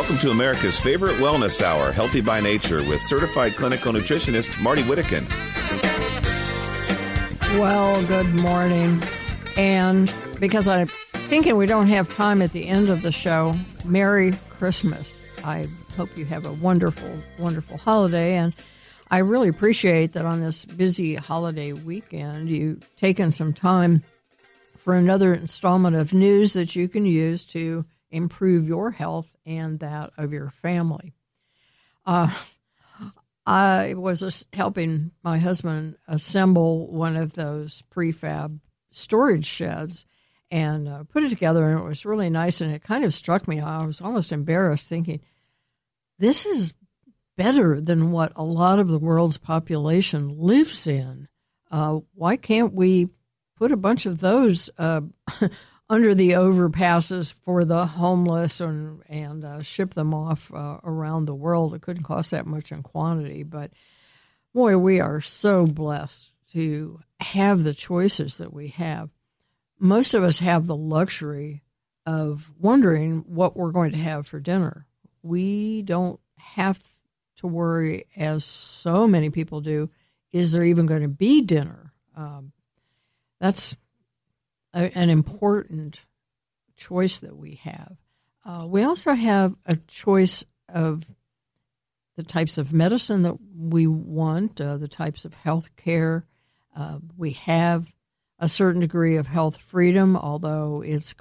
Welcome to America's favorite wellness hour, Healthy by Nature, with certified clinical nutritionist Marty Whittakin. Well, good morning. And because I'm thinking we don't have time at the end of the show, Merry Christmas. I hope you have a wonderful, wonderful holiday. And I really appreciate that on this busy holiday weekend, you've taken some time for another installment of news that you can use to improve your health and that of your family. I was helping my husband assemble one of those prefab storage sheds and put it together, and it was really nice, and it kind of struck me. I was almost embarrassed thinking, this is better than what a lot of the world's population lives in. Why can't we put a bunch of those under the overpasses for the homeless and ship them off around the world? It couldn't cost that much in quantity, but boy, we are so blessed to have the choices that we have. Most of us have the luxury of wondering what we're going to have for dinner. We don't have to worry, as so many people do, is there even going to be dinner? That's an important choice that we have. We also have a choice of the types of medicine that we want, the types of health care. We have a certain degree of health freedom, although its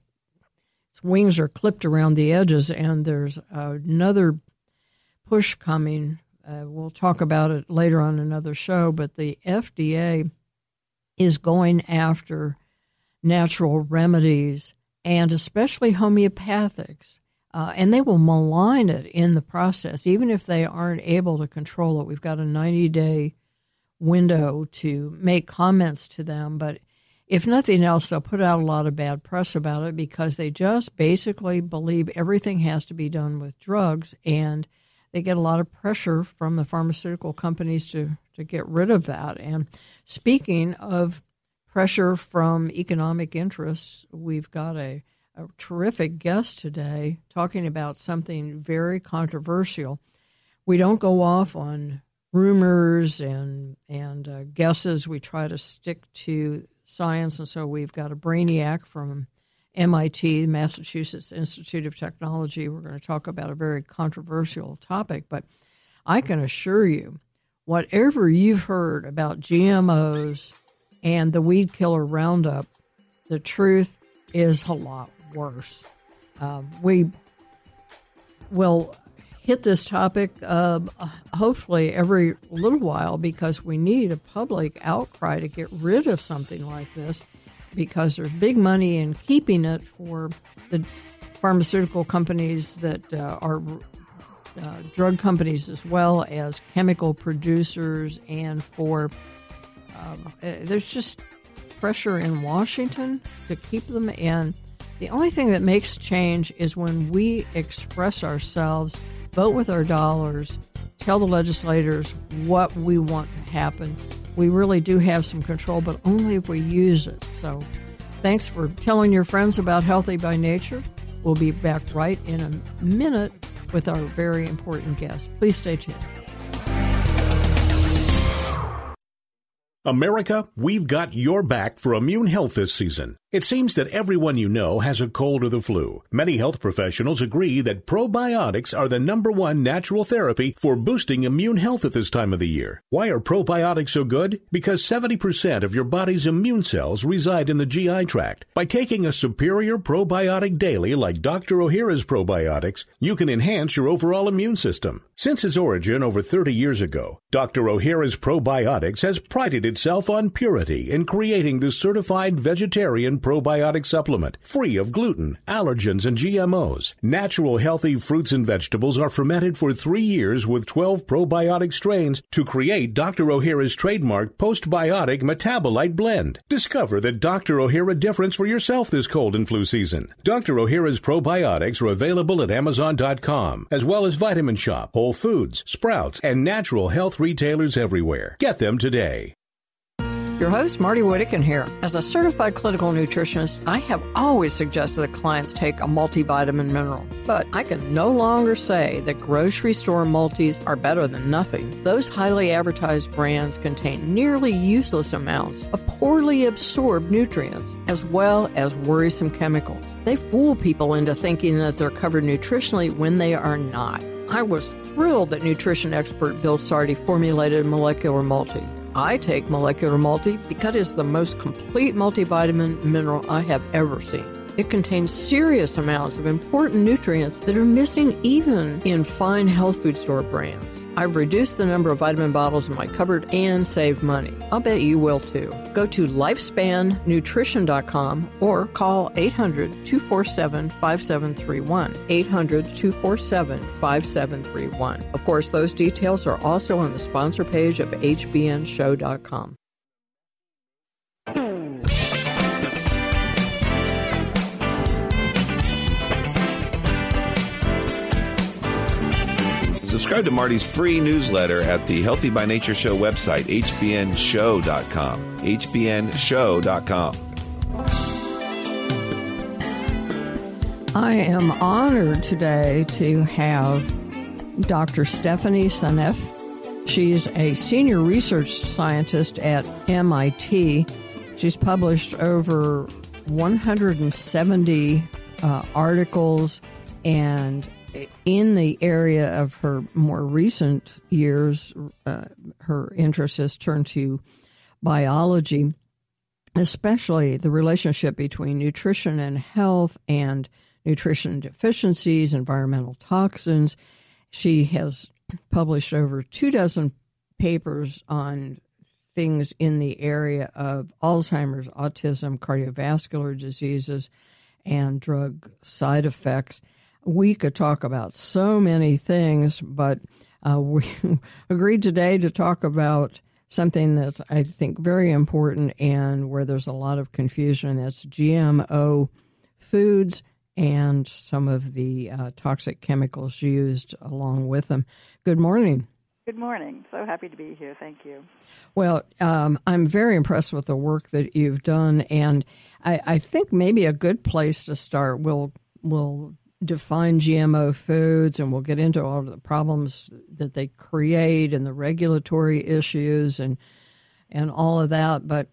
wings are clipped around the edges, and there's another push coming. We'll talk about it later on another show, but the FDA is going after natural remedies, and especially homeopathics, and they will malign it in the process, even if they aren't able to control it. We've got a 90-day window to make comments to them, but if nothing else, they'll put out a lot of bad press about it because they just basically believe everything has to be done with drugs, and they get a lot of pressure from the pharmaceutical companies to get rid of that. And speaking of pressure from economic interests, we've got a terrific guest today talking about something very controversial. We don't go off on rumors and guesses. We try to stick to science, and so we've got a brainiac from MIT, Massachusetts Institute of Technology. We're going to talk about a very controversial topic, but I can assure you, whatever you've heard about GMOs and the weed killer Roundup, the truth is a lot worse. We will hit this topic hopefully every little while because we need a public outcry to get rid of something like this, because there's big money in keeping it for the pharmaceutical companies that are drug companies, as well as chemical producers, and for there's just pressure in Washington to keep them in. The only thing that makes change is when we express ourselves, vote with our dollars, tell the legislators what we want to happen. We really do have some control, but only if we use it. So thanks for telling your friends about Healthy by Nature. We'll be back right in a minute with our very important guest. Please stay tuned. America, we've got your back for immune health this season. It seems that everyone you know has a cold or the flu. Many health professionals agree that probiotics are the #1 natural therapy for boosting immune health at this time of the year. Why are probiotics so good? Because 70% of your body's immune cells reside in the GI tract. By taking a superior probiotic daily like Dr. Ohhira's probiotics, you can enhance your overall immune system. Since its origin over 30 years ago, Dr. Ohhira's probiotics has prided itself on purity in creating the certified vegetarian probiotic supplement, free of gluten, allergens, and GMOs. Natural healthy fruits and vegetables are fermented for 3 years with 12 probiotic strains to create Dr. Ohhira's trademark postbiotic metabolite blend. Discover the Dr. Ohhira difference for yourself this cold and flu season. Dr. Ohhira's probiotics are available at Amazon.com, as well as Vitamin Shop, Whole Foods, Sprouts, and natural health retailers everywhere. Get them today. Your host, Marty Whittakin here. As a certified clinical nutritionist, I have always suggested that clients take a multivitamin mineral. But I can no longer say that grocery store multis are better than nothing. Those highly advertised brands contain nearly useless amounts of poorly absorbed nutrients, as well as worrisome chemicals. They fool people into thinking that they're covered nutritionally when they are not. I was thrilled that nutrition expert Bill Sardi formulated Molecular Multi. I take Molecular Multi because it's the most complete multivitamin mineral I have ever seen. It contains serious amounts of important nutrients that are missing even in fine health food store brands. I've reduced the number of vitamin bottles in my cupboard and saved money. I'll bet you will too. Go to lifespannutrition.com or call 800-247-5731. 800-247-5731. Of course, those details are also on the sponsor page of hbnshow.com. Subscribe to Marty's free newsletter at the Healthy by Nature Show website, hbnshow.com. hbnshow.com. I am honored today to have Dr. Stephanie Seneff. She's a senior research scientist at MIT. She's published over 170 articles, and in the area of her more recent years, her interest has turned to biology, especially the relationship between nutrition and health and nutrition deficiencies, environmental toxins. She has published over 24 papers on things in the area of Alzheimer's, autism, cardiovascular diseases, and drug side effects. We could talk about so many things, but we agreed today to talk about something that's, I think, very important and where there's a lot of confusion, and that's GMO foods and some of the toxic chemicals used along with them. Good morning. Good morning. So happy to be here. Thank you. Well, I'm very impressed with the work that you've done, and I think maybe a good place to start, we'll define GMO foods, and we'll get into all of the problems that they create and the regulatory issues and all of that. But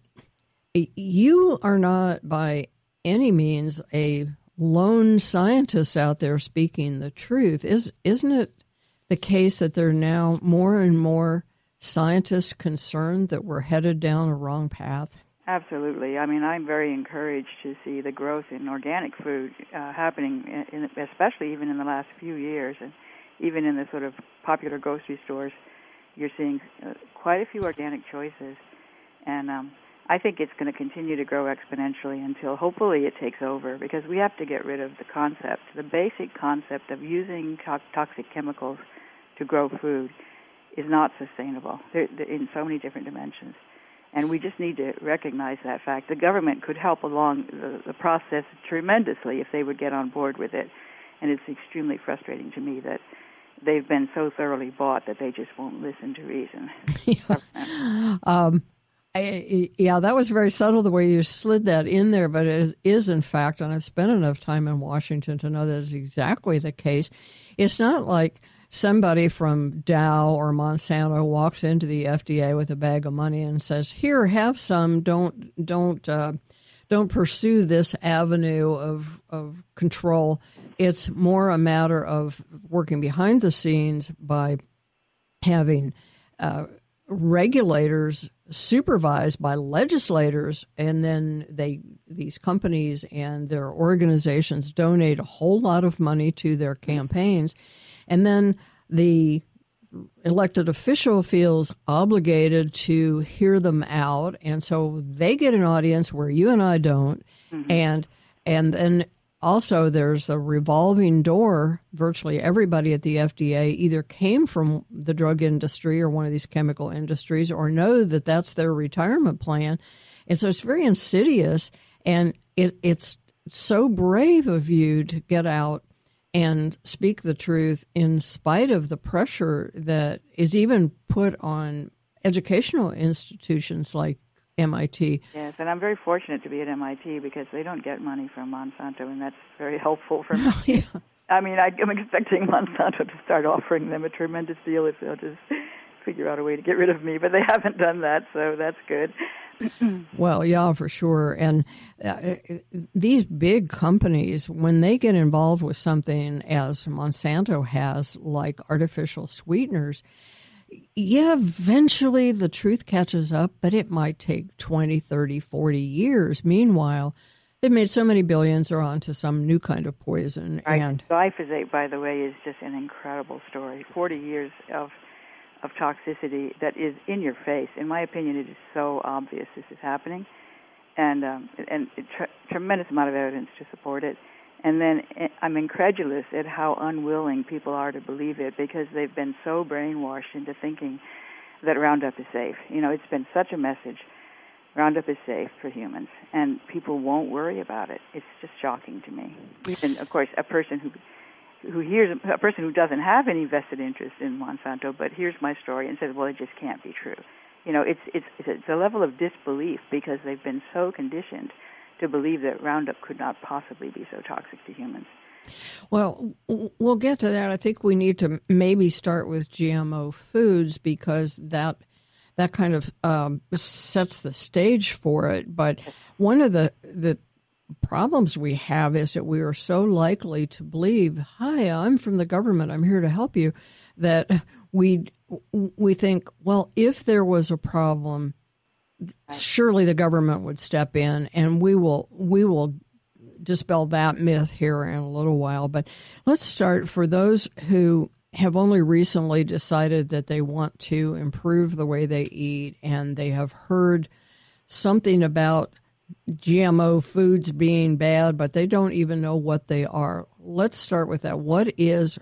you are not by any means a lone scientist out there speaking the truth. Isn't it the case that there are now more and more scientists concerned that we're headed down a wrong path? Absolutely. I mean, I'm very encouraged to see the growth in organic food happening, especially even in the last few years. And even in the sort of popular grocery stores, you're seeing quite a few organic choices. And I think it's going to continue to grow exponentially until hopefully it takes over, because we have to get rid of the concept, the basic concept of using toxic chemicals to grow food is not sustainable. They're in so many different dimensions. And we just need to recognize that fact. The government could help along the process tremendously if they would get on board with it. And it's extremely frustrating to me that they've been so thoroughly bought that they just won't listen to reason. Yeah, that was very subtle the way you slid that in there, but it is in fact, and I've spent enough time in Washington to know that is exactly the case. It's not like somebody from Dow or Monsanto walks into the FDA with a bag of money and says, "Here, have some. Don't pursue this avenue of control." It's more a matter of working behind the scenes by having regulators supervised by legislators, and then these companies and their organizations donate a whole lot of money to their campaigns. And then the elected official feels obligated to hear them out, and so they get an audience where you and I don't. Mm-hmm. And then also there's a revolving door. Virtually everybody at the FDA either came from the drug industry or one of these chemical industries, or know that that's their retirement plan. And so it's very insidious, and it's so brave of you to get out and speak the truth in spite of the pressure that is even put on educational institutions like MIT. Yes, and I'm very fortunate to be at MIT because they don't get money from Monsanto, and that's very helpful for me. Yeah. I mean, I'm expecting Monsanto to start offering them a tremendous deal if they'll just figure out a way to get rid of me, but they haven't done that, so that's good. Well, yeah, for sure. And these big companies, when they get involved with something as Monsanto has, like artificial sweeteners, yeah, eventually the truth catches up, but it might take 20, 30, 40 years. Meanwhile, they've made so many billions, they're on to some new kind of poison. Right. And Glyphosate, by the way, is just an incredible story. 40 years of toxicity that is in your face. In my opinion, it is so obvious this is happening, and tremendous amount of evidence to support it. And then I'm incredulous at how unwilling people are to believe it because they've been so brainwashed into thinking that Roundup is safe. You know, it's been such a message. Roundup is safe for humans, and people won't worry about it. It's just shocking to me. Even, of course, a person who hears a person who doesn't have any vested interest in Monsanto, but hears my story and says, "Well, it just can't be true." You know, it's a level of disbelief because they've been so conditioned to believe that Roundup could not possibly be so toxic to humans. Well, we'll get to that. I think we need to maybe start with GMO foods because that kind of sets the stage for it. But one of the problems we have is that we are so likely to believe, "Hi, I'm from the government, I'm here to help you," that we think, well, if there was a problem, surely the government would step in, and we will dispel that myth here in a little while. But let's start for those who have only recently decided that they want to improve the way they eat, and they have heard something about GMO foods being bad, but they don't even know what they are. Let's start with that. What does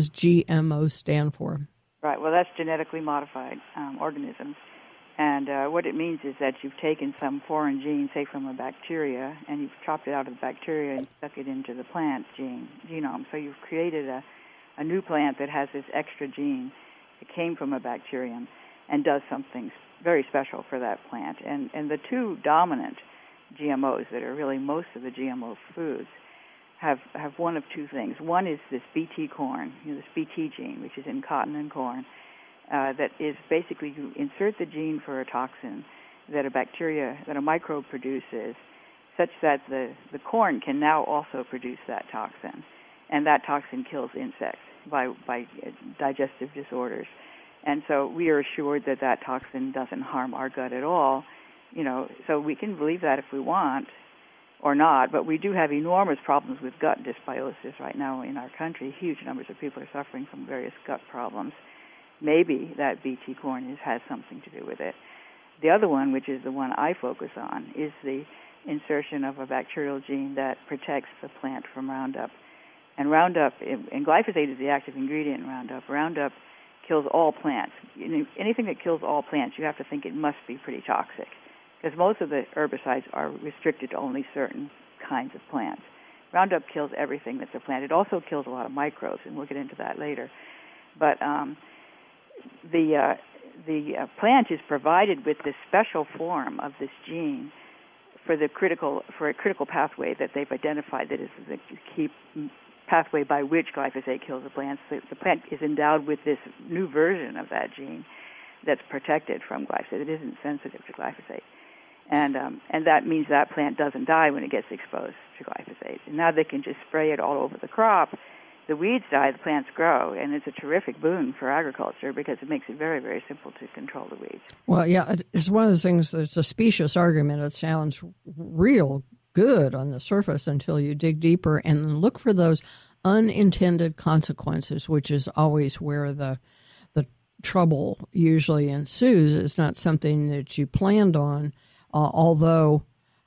GMO stand for? Right. Well, that's genetically modified organisms. And what it means is that you've taken some foreign gene, say from a bacteria, and you've chopped it out of the bacteria and stuck it into the plant genome. So you've created a new plant that has this extra gene that came from a bacterium and does something very special for that plant. And the two dominant GMOs that are really most of the GMO foods have one of two things. One is this Bt corn, this Bt gene, which is in cotton and corn, that is basically you insert the gene for a toxin that a microbe produces, such that the corn can now also produce that toxin, and that toxin kills insects by digestive disorders. And so we are assured that that toxin doesn't harm our gut at all. You know, so we can believe that if we want or not, but we do have enormous problems with gut dysbiosis right now in our country. Huge numbers of people are suffering from various gut problems. Maybe that Bt corn has something to do with it. The other one, which is the one I focus on, is the insertion of a bacterial gene that protects the plant from Roundup. And Roundup, and glyphosate is the active ingredient in Roundup. Roundup kills all plants. Anything that kills all plants, you have to think it must be pretty toxic, because most of the herbicides are restricted to only certain kinds of plants. Roundup kills everything that's a plant. It also kills a lot of microbes, and we'll get into that later. But the plant is provided with this special form of this gene for a critical pathway that they've identified that is the key pathway by which glyphosate kills the plant. So the plant is endowed with this new version of that gene that's protected from glyphosate. It isn't sensitive to glyphosate. And that means that plant doesn't die when it gets exposed to glyphosate. And now they can just spray it all over the crop. The weeds die, the plants grow, and it's a terrific boon for agriculture because it makes it very, very simple to control the weeds. Well, yeah, it's one of those things that's a specious argument. It sounds real good on the surface until you dig deeper and look for those unintended consequences, which is always where the trouble usually ensues. It's not something that you planned on, although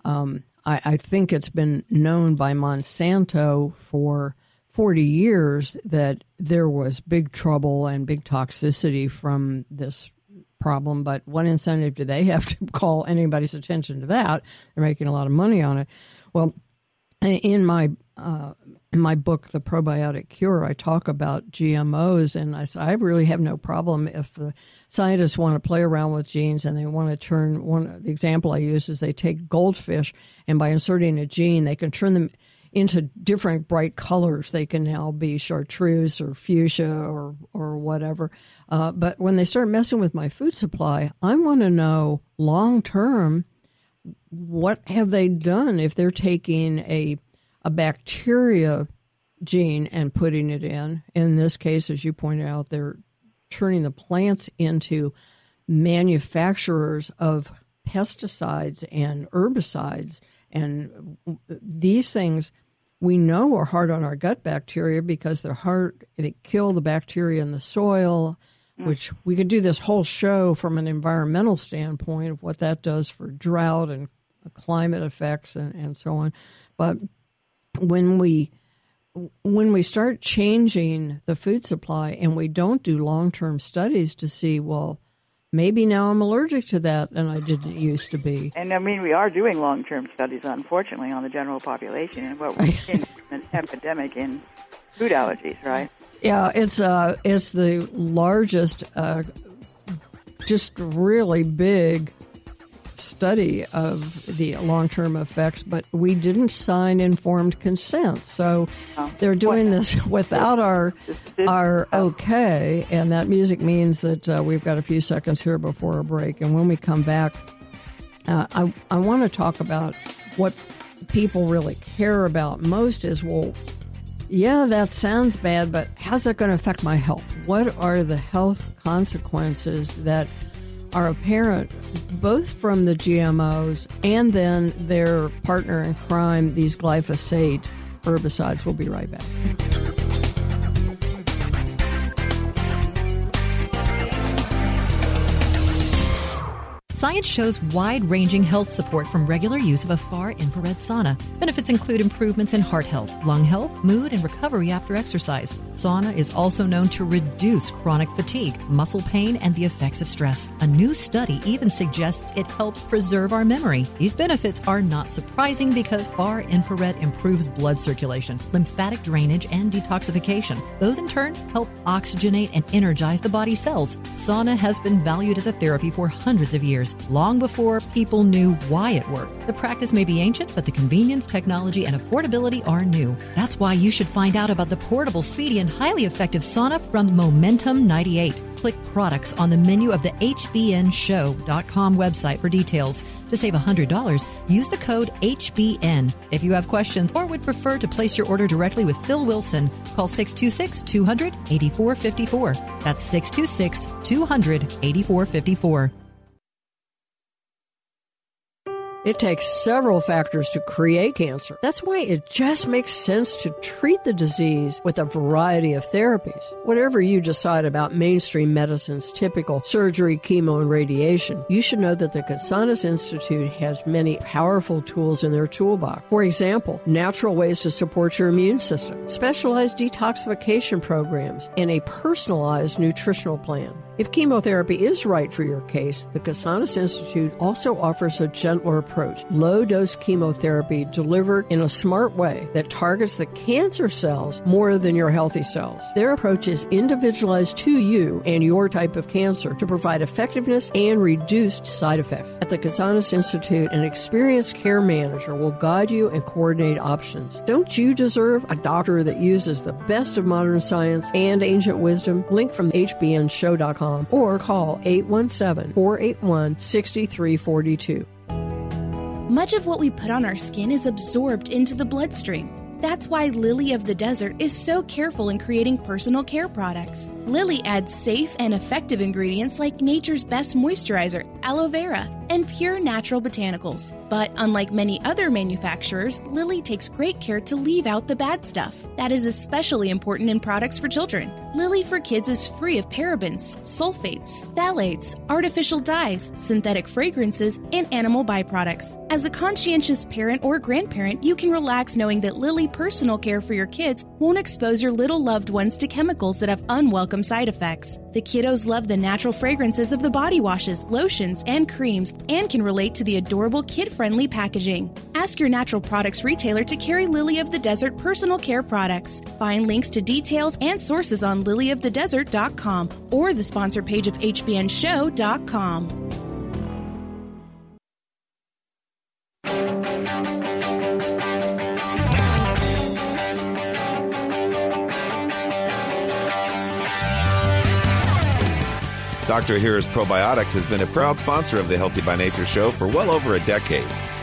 I think it's been known by Monsanto for 40 years that there was big trouble and big toxicity from this problem. But what incentive do they have to call anybody's attention to that? They're making a lot of money on it. Well, in my book, The Probiotic Cure, I talk about GMOs, and I said I really have no problem if the scientists want to play around with genes, and they want to turn the example I use is they take goldfish, and by inserting a gene, they can turn them into different bright colors. They can now be chartreuse or fuchsia or whatever. But when they start messing with my food supply, I want to know long term, what have they done if they're taking a bacteria gene and putting it in? In this case, as you pointed out, they're turning the plants into manufacturers of pesticides and herbicides. And these things we know are hard on our gut bacteria because they're hard. They kill the bacteria in the soil, which we could do this whole show from an environmental standpoint of what that does for drought and climate effects and so on. But when we start changing the food supply and we don't do long-term studies to see, well, maybe now I'm allergic to that and I didn't used to be. And I mean, we are doing long-term studies, unfortunately, on the general population, and what we're seeing is an epidemic in food allergies, right? Yeah, it's the largest, just really big study of the long-term effects, but we didn't sign informed consent. So they're doing this without our okay, and that music means that we've got a few seconds here before a break. And when we come back, I want to talk about what people really care about most is, well, yeah, that sounds bad, but how's that going to affect my health? What are the health consequences that are apparent both from the GMOs and then their partner in crime, these glyphosate herbicides? We'll be right back. Science shows wide-ranging health support from regular use of a far-infrared sauna. Benefits include improvements in heart health, lung health, mood, and recovery after exercise. Sauna is also known to reduce chronic fatigue, muscle pain, and the effects of stress. A new study even suggests it helps preserve our memory. These benefits are not surprising because far-infrared improves blood circulation, lymphatic drainage, and detoxification. Those, in turn, help oxygenate and energize the body cells. Sauna has been valued as a therapy for hundreds of years, long before people knew why it worked. The practice may be ancient, but the convenience, technology, and affordability are new. That's why you should find out about the portable, speedy, and highly effective sauna from Momentum 98. Click products on the menu of the HBNShow.com website for details. To save $100, use the code HBN. If you have questions or would prefer to place your order directly with Phil Wilson, call 626-200-8454. That's 626-200-8454. It takes several factors to create cancer. That's why it just makes sense to treat the disease with a variety of therapies. Whatever you decide about mainstream medicine's typical surgery, chemo, and radiation, you should know that the Casanas Institute has many powerful tools in their toolbox. For example, natural ways to support your immune system, specialized detoxification programs, and a personalized nutritional plan. If chemotherapy is right for your case, the Casanas Institute also offers a gentler approach, low-dose chemotherapy delivered in a smart way that targets the cancer cells more than your healthy cells. Their approach is individualized to you and your type of cancer to provide effectiveness and reduced side effects. At the Casanas Institute, an experienced care manager will guide you and coordinate options. Don't you deserve a doctor that uses the best of modern science and ancient wisdom? Link from HBNShow.com or call 817-481-6342. Much of what we put on our skin is absorbed into the bloodstream. That's why Lily of the Desert is so careful in creating personal care products. Lily adds safe and effective ingredients like nature's best moisturizer, aloe vera, and pure natural botanicals. But unlike many other manufacturers, Lily takes great care to leave out the bad stuff. That is especially important in products for children. Lily for Kids is free of parabens, sulfates, phthalates, artificial dyes, synthetic fragrances, and animal byproducts. As a conscientious parent or grandparent, you can relax knowing that Lily personal care for your kids won't expose your little loved ones to chemicals that have unwelcome side effects. The kiddos love the natural fragrances of the body washes, lotions, and creams and can relate to the adorable kid-friendly packaging. Ask your natural products retailer to carry Lily of the Desert personal care products. Find links to details and sources on lilyofthedesert.com or the sponsor page of hbnshow.com. Dr. Ahira's Probiotics has been a proud sponsor of the Healthy by Nature show for well over a decade.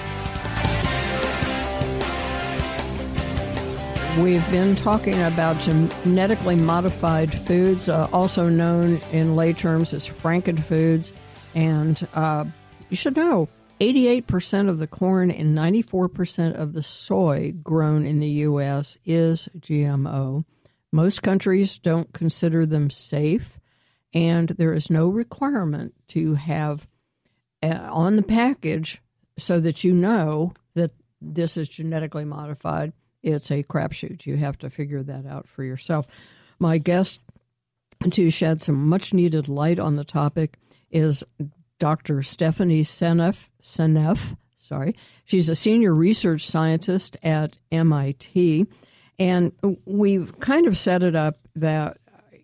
We've been talking about genetically modified foods, also known in lay terms as frankenfoods. And you should know, 88% of the corn and 94% of the soy grown in the U.S. is GMO. Most countries don't consider them safe. And there is no requirement to have on the package so that you know that this is genetically modified. It's a crapshoot. You have to figure that out for yourself. My guest to shed some much-needed light on the topic is Dr. Stephanie Seneff. She's a senior research scientist at MIT. And we've kind of set it up that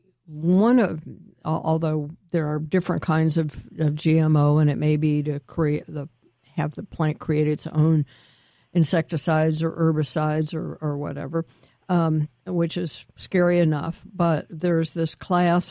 although there are different kinds of GMO, and it may be to have the plant create its own insecticides or herbicides or whatever, which is scary enough. But there's this class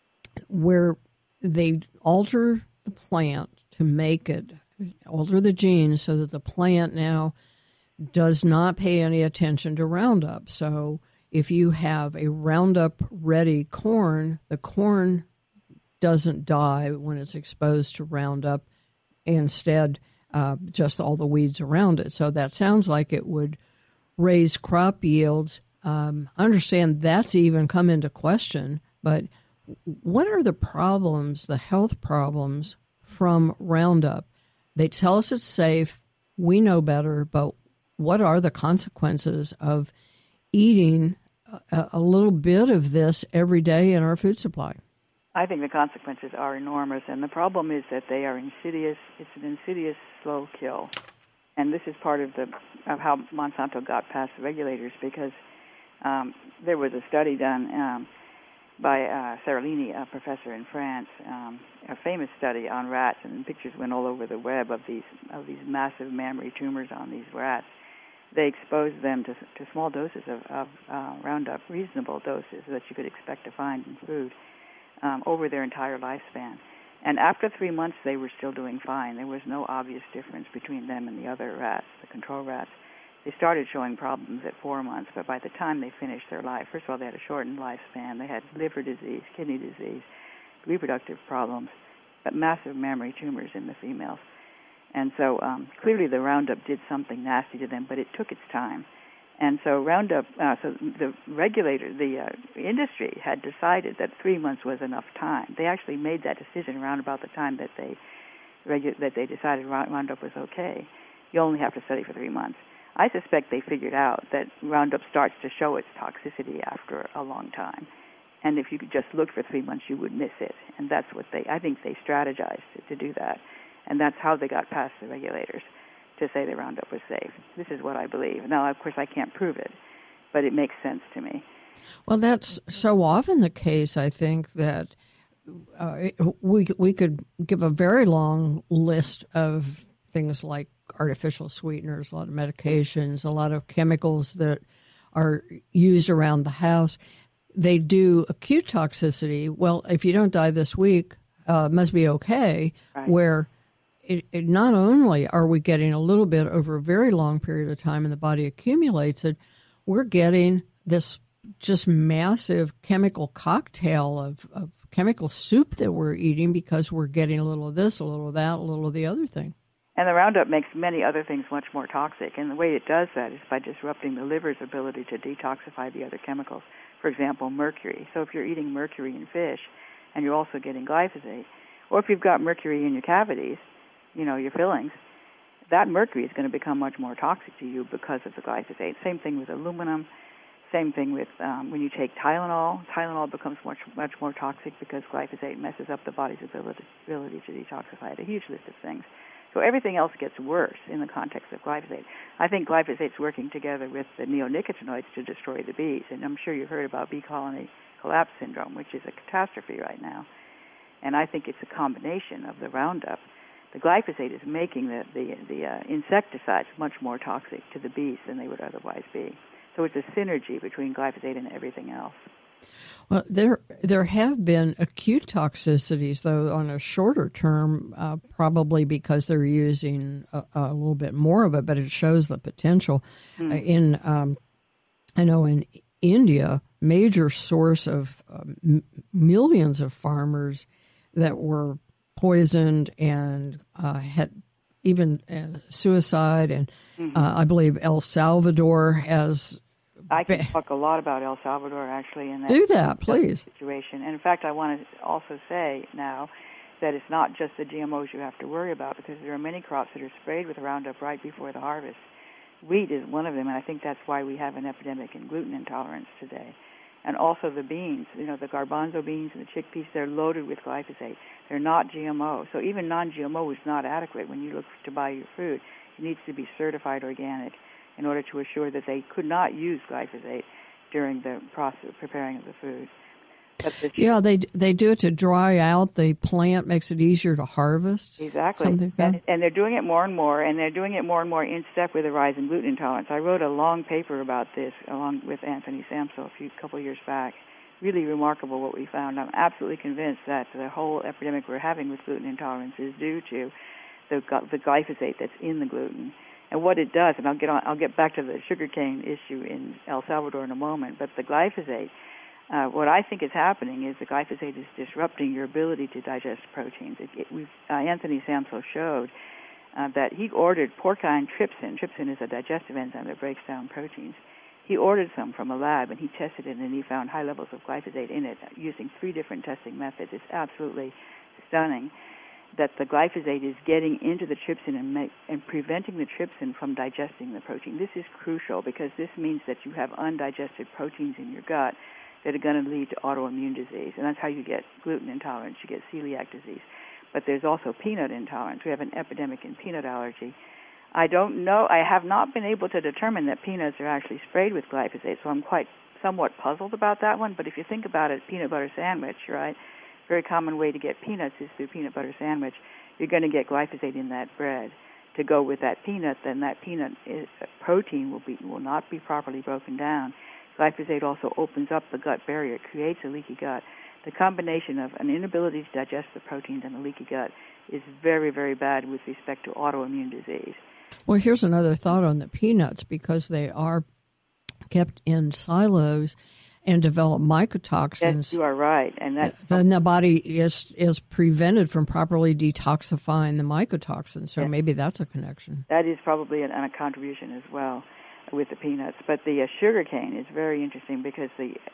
where they alter the plant to make it, alter the genes so that the plant now does not pay any attention to Roundup. So if you have a Roundup-ready corn, the corn doesn't die when it's exposed to Roundup. Instead, just all the weeds around it. So that sounds like it would raise crop yields. I understand that's even come into question, but what are the problems, the health problems from Roundup? They tell us it's safe. We know better, but what are the consequences of eating a little bit of this every day in our food supply? I think the consequences are enormous, and the problem is that they are insidious. It's an insidious, slow kill, and this is part of how Monsanto got past the regulators, because there was a study done by Seralini, a professor in France, a famous study on rats, and pictures went all over the web of these massive mammary tumors on these rats. They exposed them to small doses of Roundup, reasonable doses that you could expect to find in food, over their entire lifespan. And after 3 months, they were still doing fine. There was no obvious difference between them and the other rats, the control rats. They started showing problems at 4 months, but by the time they finished their life, first of all, they had a shortened lifespan. They had liver disease, kidney disease, reproductive problems, but massive mammary tumors in the females. And so clearly the Roundup did something nasty to them, but it took its time. And so Roundup, so the regulator, the industry had decided that 3 months was enough time. They actually made that decision around about the time that they decided Roundup was okay. You only have to study for 3 months. I suspect they figured out that Roundup starts to show its toxicity after a long time. And if you could just look for 3 months, you would miss it. And that's what I think they strategized to do that. And that's how they got past the regulators, to say the Roundup was safe. This is what I believe. Now, of course, I can't prove it, but it makes sense to me. Well, that's so often the case, I think, that we could give a very long list of things like artificial sweeteners, a lot of medications, a lot of chemicals that are used around the house. They do acute toxicity. Well, if you don't die this week, it must be okay, right. Where it not only are we getting a little bit over a very long period of time and the body accumulates it, we're getting this just massive chemical cocktail of chemical soup that we're eating because we're getting a little of this, a little of that, a little of the other thing. And the Roundup makes many other things much more toxic, and the way it does that is by disrupting the liver's ability to detoxify the other chemicals. For example, mercury. So if you're eating mercury in fish and you're also getting glyphosate, or if you've got mercury in your cavities, your fillings, that mercury is going to become much more toxic to you because of the glyphosate. Same thing with aluminum, Same thing with when you take Tylenol. Tylenol becomes much more toxic because glyphosate messes up the body's ability to detoxify it. A huge list of things. So everything else gets worse in the context of glyphosate. I think glyphosate's working together with the neonicotinoids to destroy the bees. And I'm sure you've heard about bee colony collapse syndrome, which is a catastrophe right now. And I think it's a combination of the Roundup. The glyphosate is making the insecticides much more toxic to the bees than they would otherwise be. So it's a synergy between glyphosate and everything else. Well, there have been acute toxicities, though, on a shorter term, probably because they're using a little bit more of it, but it shows the potential. I know in India, major source of millions of farmers that were poisoned and had even suicide, and I believe El Salvador has. I can talk a lot about El Salvador, actually, in that do that, please. Situation. And in fact, I want to also say now that it's not just the GMOs you have to worry about, because there are many crops that are sprayed with Roundup right before the harvest. Wheat is one of them, and I think that's why we have an epidemic in gluten intolerance today. And also the beans, the garbanzo beans and the chickpeas, they're loaded with glyphosate. They're not GMO. So even non-GMO is not adequate when you look to buy your food. It needs to be certified organic in order to assure that they could not use glyphosate during the process of preparing of the food. Yeah, they do it to dry out the plant, makes it easier to harvest. Exactly. Something like that. And they're doing it more and more, and they're doing it more and more in step with the rise in gluten intolerance. I wrote a long paper about this along with Anthony Samsel a couple of years back. Really remarkable what we found. I'm absolutely convinced that the whole epidemic we're having with gluten intolerance is due to the glyphosate that's in the gluten. And what it does, and I'll get back to the sugarcane issue in El Salvador in a moment, but the glyphosate, what I think is happening is the glyphosate is disrupting your ability to digest proteins. Anthony Samsel showed that he ordered porcine trypsin. Trypsin is a digestive enzyme that breaks down proteins. He ordered some from a lab, and he tested it, and he found high levels of glyphosate in it using 3 different testing methods. It's absolutely stunning that the glyphosate is getting into the trypsin and preventing the trypsin from digesting the protein. This is crucial because this means that you have undigested proteins in your gut that are going to lead to autoimmune disease, and that's how you get gluten intolerance. You get celiac disease. But there's also peanut intolerance. We have an epidemic in peanut allergy. I don't know. I have not been able to determine that peanuts are actually sprayed with glyphosate, so I'm somewhat puzzled about that one. But if you think about it, peanut butter sandwich, right? Very common way to get peanuts is through peanut butter sandwich. You're going to get glyphosate in that bread to go with that peanut. Then that peanut protein will not be properly broken down. Glyphosate also opens up the gut barrier. It creates a leaky gut. The combination of an inability to digest the proteins and a leaky gut is very, very bad with respect to autoimmune disease. Well, here's another thought on the peanuts, because they are kept in silos and develop mycotoxins. Yes, you are right. And then the body is prevented from properly detoxifying the mycotoxins. So maybe that's a connection. That is probably a contribution as well with the peanuts. But the sugarcane is very interesting because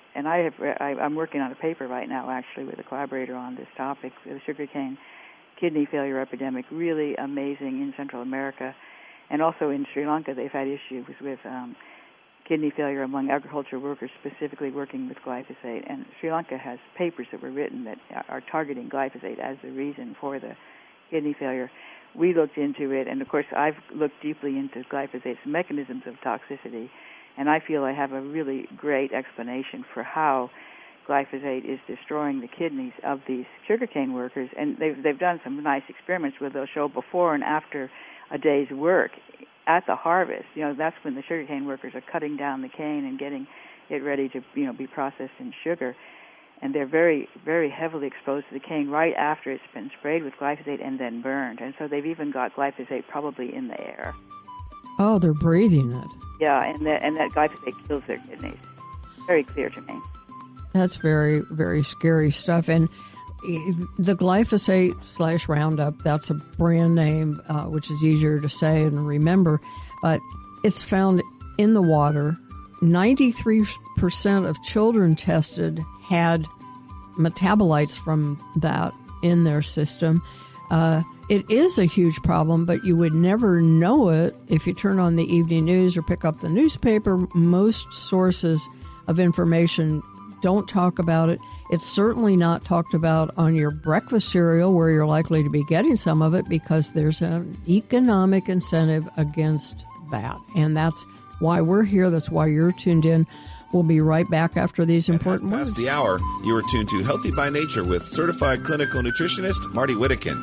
I'm working on a paper right now actually with a collaborator on this topic, the sugarcane kidney failure epidemic, really amazing in Central America. And also in Sri Lanka, they've had issues with kidney failure among agricultural workers, specifically working with glyphosate. And Sri Lanka has papers that were written that are targeting glyphosate as the reason for the kidney failure. We looked into it, and of course I've looked deeply into glyphosate's mechanisms of toxicity, and I feel I have a really great explanation for how glyphosate is destroying the kidneys of these sugarcane workers. And they've done some nice experiments where they'll show before and after a day's work at the harvest. That's when the sugarcane workers are cutting down the cane and getting it ready to be processed in sugar. And they're very, very heavily exposed to the cane right after it's been sprayed with glyphosate and then burned. And so they've even got glyphosate probably in the air. Oh, they're breathing it. Yeah, and that glyphosate kills their kidneys. Very clear to me. That's very, very scary stuff. And the glyphosate / Roundup, that's a brand name, which is easier to say and remember, but it's found in the water. 93% of children tested had metabolites from that in their system. it is a huge problem, but you would never know it if you turn on the evening news or pick up the newspaper. Most sources of information don't talk about it. It's certainly not talked about on your breakfast cereal, where you're likely to be getting some of it, because there's an economic incentive against that. And that's why we're here. That's why you're tuned in. We'll be right back after these important words. Past the hour, you are tuned to Healthy by Nature with certified clinical nutritionist Marty Whittakin.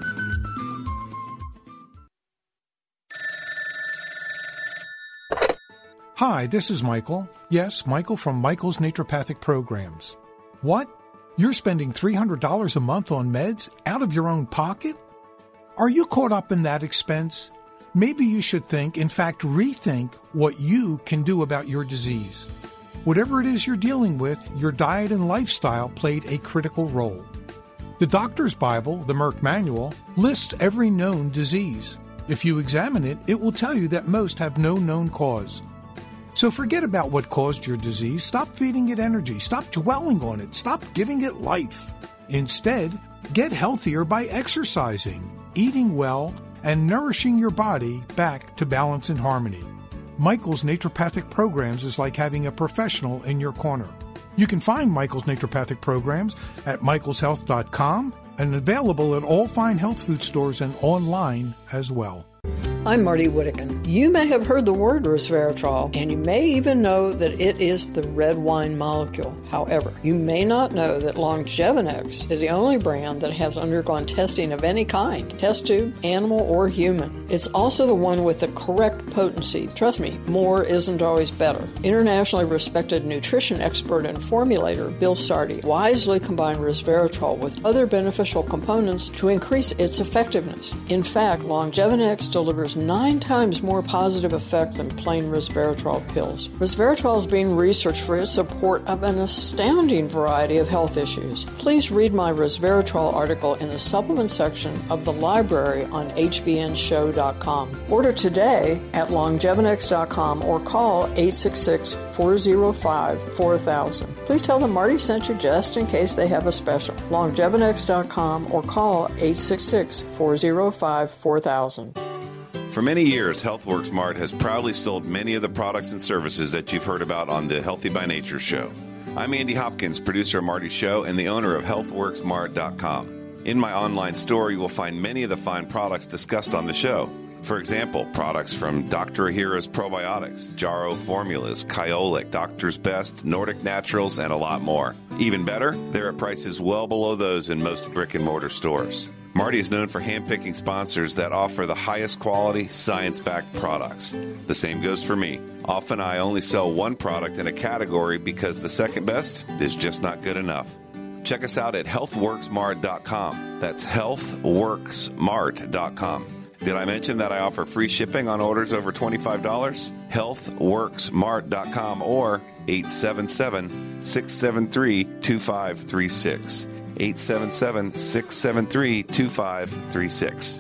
Hi, this is Michael. Yes, Michael from Michael's Naturopathic Programs. What? You're spending $300 a month on meds out of your own pocket? Are you caught up in that expense? Maybe you should think, in fact, rethink what you can do about your disease. Whatever it is you're dealing with, your diet and lifestyle played a critical role. The Doctor's Bible, the Merck Manual, lists every known disease. If you examine it, it will tell you that most have no known cause. So forget about what caused your disease. Stop feeding it energy. Stop dwelling on it. Stop giving it life. Instead, get healthier by exercising, eating well, and nourishing your body back to balance and harmony. Michael's Naturopathic Programs is like having a professional in your corner. You can find Michael's Naturopathic Programs at michaelshealth.com and available at all fine health food stores and online as well. I'm Marty Whittakin. You may have heard the word resveratrol, and you may even know that it is the red wine molecule. However, you may not know that Longevinex is the only brand that has undergone testing of any kind, test tube, animal, or human. It's also the one with the correct potency. Trust me, more isn't always better. Internationally respected nutrition expert and formulator Bill Sardi wisely combined resveratrol with other beneficial components to increase its effectiveness. In fact, Longevinex delivers 9 times more positive effect than plain resveratrol pills. Resveratrol is being researched for its support of an astounding variety of health issues. Please read my resveratrol article in the supplement section of the library on hbnshow.com. Order today at longevinex.com or call 866-405-4000. Please tell them Marty sent you just in case they have a special. longevinex.com or call 866-405-4000. For many years, HealthWorks Mart has proudly sold many of the products and services that you've heard about on the Healthy by Nature show. I'm Andy Hopkins, producer of Marty's show and the owner of HealthWorksMart.com. In my online store, you will find many of the fine products discussed on the show. For example, products from Dr. Ahira's Probiotics, Jarrow Formulas, Kyolic, Doctor's Best, Nordic Naturals, and a lot more. Even better, they're at prices well below those in most brick-and-mortar stores. Marty is known for handpicking sponsors that offer the highest quality, science-backed products. The same goes for me. Often I only sell one product in a category because the second best is just not good enough. Check us out at healthworksmart.com. That's healthworksmart.com. Did I mention that I offer free shipping on orders over $25? healthworksmart.com or 877-673-2536. 877-673-2536.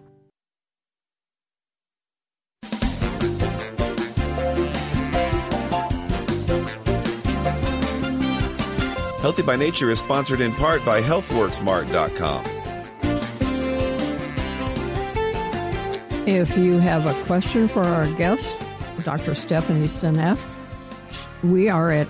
Healthy by Nature is sponsored in part by healthworksmart.com. If you have a question for our guest, Dr. Stephanie Seneff, we are at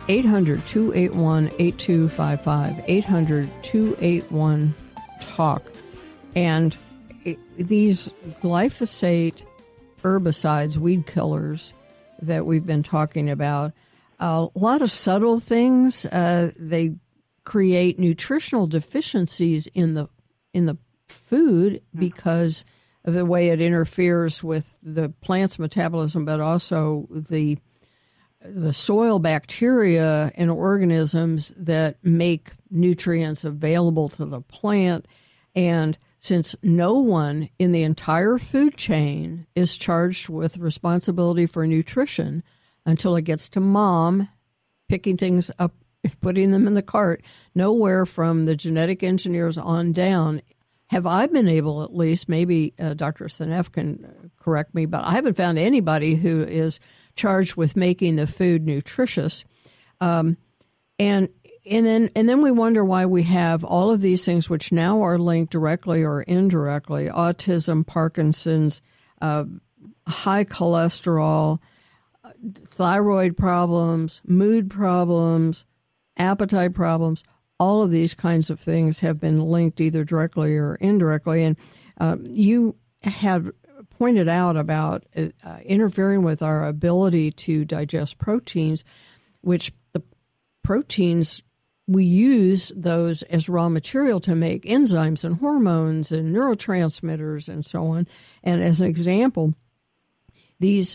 800-281-8255, 800-281-TALK. And these glyphosate herbicides, weed killers that we've been talking about, a lot of subtle things. They create nutritional deficiencies in the food because of the way it interferes with the plant's metabolism, but also the soil bacteria and organisms that make nutrients available to the plant. And since no one in the entire food chain is charged with responsibility for nutrition until it gets to mom, picking things up, putting them in the cart, nowhere from the genetic engineers on down have I been able, at least, maybe Dr. Seneff can correct me, but I haven't found anybody who is charged with making the food nutritious. And And then we wonder why we have all of these things which now are linked directly or indirectly: autism, Parkinson's, high cholesterol, thyroid problems, mood problems, appetite problems. All of these kinds of things have been linked either directly or indirectly. And you had pointed out about interfering with our ability to digest proteins, which the proteins, we use those as raw material to make enzymes and hormones and neurotransmitters and so on. And as an example, these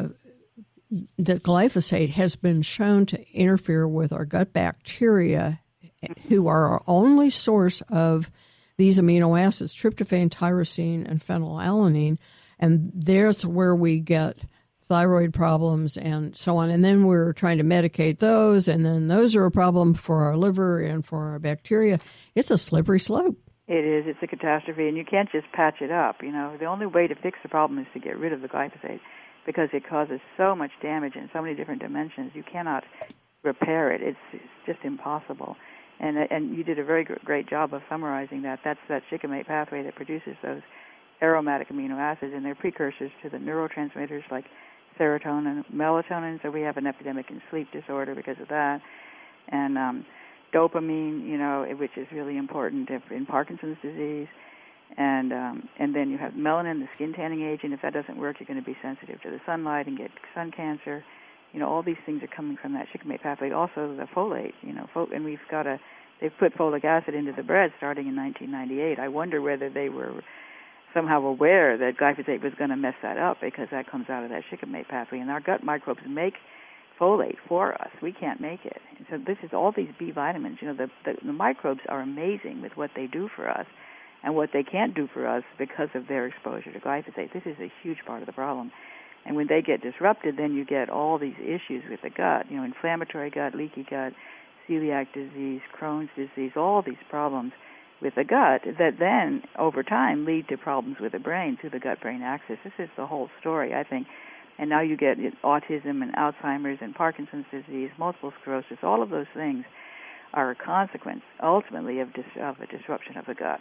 the glyphosate has been shown to interfere with our gut bacteria, who are our only source of these amino acids, tryptophan, tyrosine, and phenylalanine. And there's where we get thyroid problems and so on. And then we're trying to medicate those, and then those are a problem for our liver and for our bacteria. It's a slippery slope. It is. It's a catastrophe, and you can't just patch it up. The only way to fix the problem is to get rid of the glyphosate, because it causes so much damage in so many different dimensions. You cannot repair it. It's just impossible. And you did a very great job of summarizing that. That's that shikimate pathway that produces those aromatic amino acids, and they're precursors to the neurotransmitters like serotonin and melatonin. So we have an epidemic in sleep disorder because of that. And dopamine, which is really important in Parkinson's disease. And then you have melanin, the skin tanning agent. If that doesn't work, you're going to be sensitive to the sunlight and get sun cancer. All these things are coming from that shikimate pathway. Also, the folate, and they've put folic acid into the bread starting in 1998. I wonder whether they were somehow aware that glyphosate was going to mess that up, because that comes out of that shikimate pathway. And our gut microbes make folate for us. We can't make it. And so this is all these B vitamins. The microbes are amazing with what they do for us and what they can't do for us because of their exposure to glyphosate. This is a huge part of the problem. And when they get disrupted, then you get all these issues with the gut, inflammatory gut, leaky gut, celiac disease, Crohn's disease, all these problems with the gut that then, over time, lead to problems with the brain through the gut-brain axis. This is the whole story, I think. And now you get autism and Alzheimer's and Parkinson's disease, multiple sclerosis. All of those things are a consequence, ultimately, of a disruption of the gut.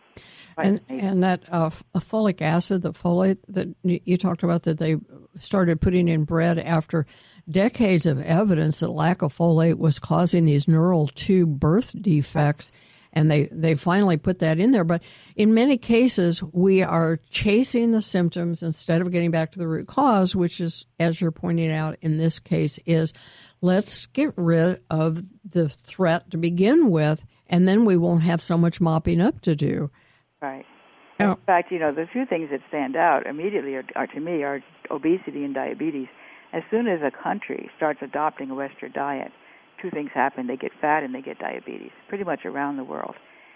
And that folic acid, the folate that you talked about, that they started putting in bread after decades of evidence that lack of folate was causing these neural tube birth defects, and they finally put that in there. But in many cases, we are chasing the symptoms instead of getting back to the root cause, which is, as you're pointing out in this case, is let's get rid of the threat to begin with, and then we won't have so much mopping up to do. Right. In fact, the two things that stand out immediately are to me are obesity and diabetes. As soon as a country starts adopting a Western diet, two things happen. They get fat and they get diabetes, pretty much around the world.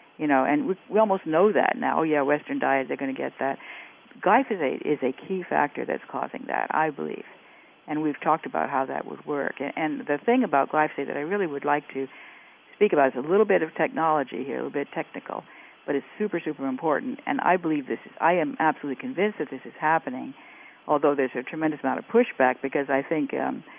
And we almost know that now. Yeah, Western diet, they're going to get that. Glyphosate is a key factor that's causing that, I believe. And we've talked about how that would work. And the thing about glyphosate that I really would like to speak about is a little bit of technology here, a little bit technical, but it's super, super important. And I believe I am absolutely convinced that this is happening, although there's a tremendous amount of pushback, because I think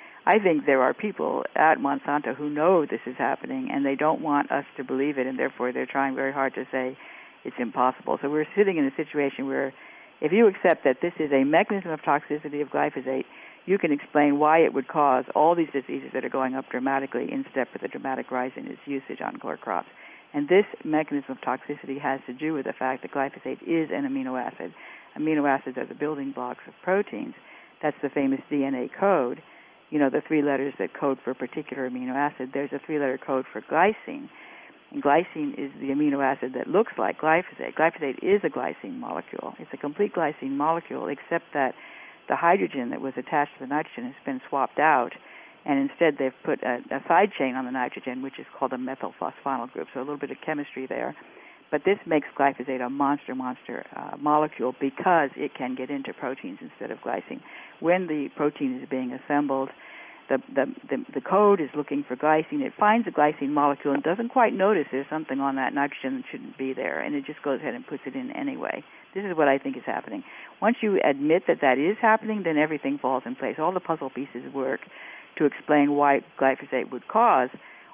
there are people at Monsanto who know this is happening, and they don't want us to believe it, and therefore they're trying very hard to say it's impossible. So we're sitting in a situation where if you accept that this is a mechanism of toxicity of glyphosate, you can explain why it would cause all these diseases that are going up dramatically in step with the dramatic rise in its usage on core crops. And this mechanism of toxicity has to do with the fact that glyphosate is an amino acid. Amino acids are the building blocks of proteins. That's the famous DNA code. The 3 letters that code for a particular amino acid. There's a 3-letter code for glycine. And glycine is the amino acid that looks like glyphosate. Glyphosate is a glycine molecule. It's a complete glycine molecule, except that the hydrogen that was attached to the nitrogen has been swapped out, and instead they've put a side chain on the nitrogen, which is called a methylphosphonyl group, so a little bit of chemistry there. But this makes glyphosate a monster molecule because it can get into proteins instead of glycine. When the protein is being assembled, the code is looking for glycine. It finds a glycine molecule and doesn't quite notice there's something on that nitrogen that shouldn't be there, and it just goes ahead and puts it in anyway. This is what I think is happening. Once you admit that is happening, then everything falls in place. All the puzzle pieces work to explain why glyphosate would cause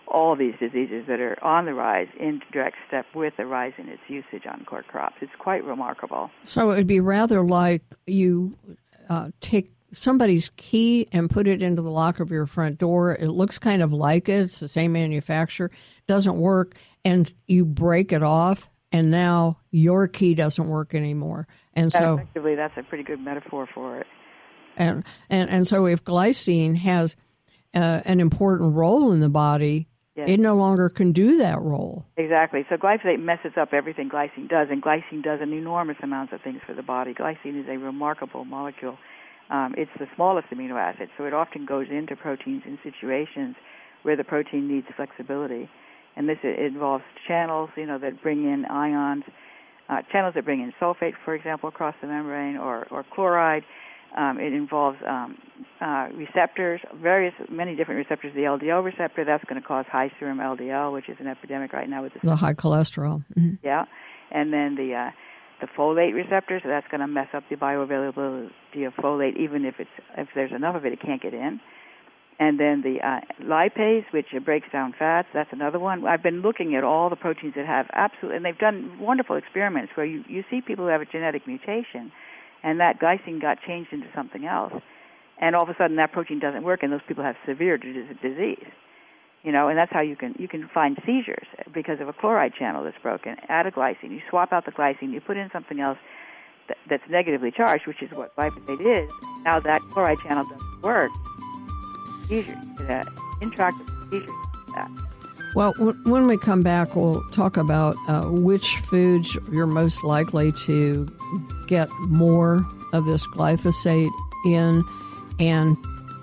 all these diseases that are on the rise in direct step with the rise in its usage on core crops. It's quite remarkable. So it would be rather like you take somebody's key and put it into the lock of your front door. It looks kind of like it. It's the same manufacturer. Doesn't work, and you break it off, and now your key doesn't work anymore. And so effectively, that's a pretty good metaphor for it. And so if glycine has an important role in the body, yes, it no longer can do that role. Exactly. So glyphosate messes up everything glycine does, and glycine does an enormous amount of things for the body. Glycine is a remarkable molecule. It's the smallest amino acid, so it often goes into proteins in situations where the protein needs flexibility. And this involves channels, that bring in ions, channels that bring in sulfate, for example, across the membrane, or chloride. It involves receptors, many different receptors. The LDL receptor, that's going to cause high serum LDL, which is an epidemic right now with the high cholesterol. Mm-hmm. Yeah, and then the folate receptor, so that's going to mess up the bioavailability of folate. Even if there's enough of it, it can't get in. And then the lipase, which breaks down fats, that's another one. I've been looking at all the proteins that have and they've done wonderful experiments where you see people who have a genetic mutation, and that glycine got changed into something else, and all of a sudden that protein doesn't work, and those people have severe disease. And that's how you can find seizures because of a chloride channel that's broken. Add a glycine, you swap out the glycine, you put in something else that's negatively charged, which is what glyphosate is. Now that chloride channel doesn't work. Seizures, intractable seizures. Well, when we come back, we'll talk about which foods you're most likely to get more of this glyphosate in. And